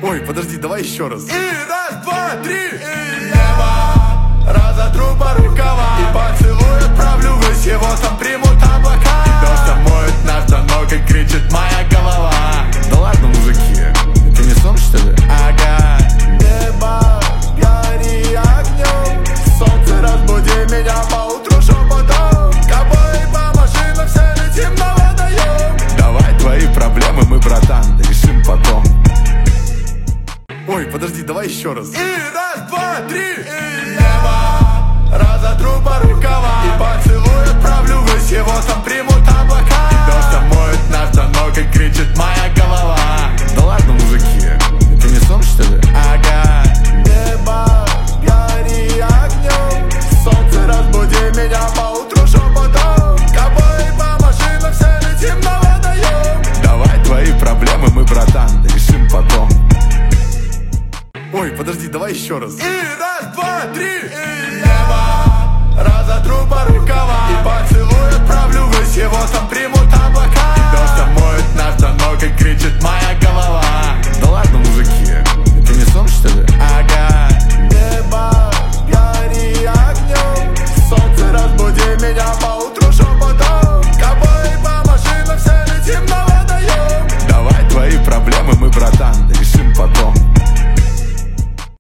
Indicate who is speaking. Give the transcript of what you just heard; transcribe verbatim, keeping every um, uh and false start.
Speaker 1: Ой, подожди, давай еще раз.
Speaker 2: И раз, два, три, и небо разотру по рукава и поцелуй отправлю ввысь, его там примут облака. И дождь омоет наш дорогу, и кричит моя голова.
Speaker 1: Да ладно, мужики, ты не сон, что ли?
Speaker 2: Ага. Небо, гори огнем, солнце разбуди меня поутру шепотом. Ковбои по машинам, все летим на водоем.
Speaker 1: Давай твои проблемы мы, братан, решим потом. Ой, подожди, давай еще раз.
Speaker 2: И раз, два, три, и небо разотру по рукава и поцелуй отправлю ввысь, его там примут облака. И дождь омоет наш дорогу, и кричит моя голова.
Speaker 1: Да ладно, мужики, ты не сон, что ли?
Speaker 2: Ага. Небо, гори огнем, солнце разбуди меня поутру шепотом. Ковбои по машинам, все летим на водоем.
Speaker 1: Давай твои проблемы мы, братан, решим потом. Ой, подожди, давай еще раз.
Speaker 2: И раз, два, три, и небо разотру по рукава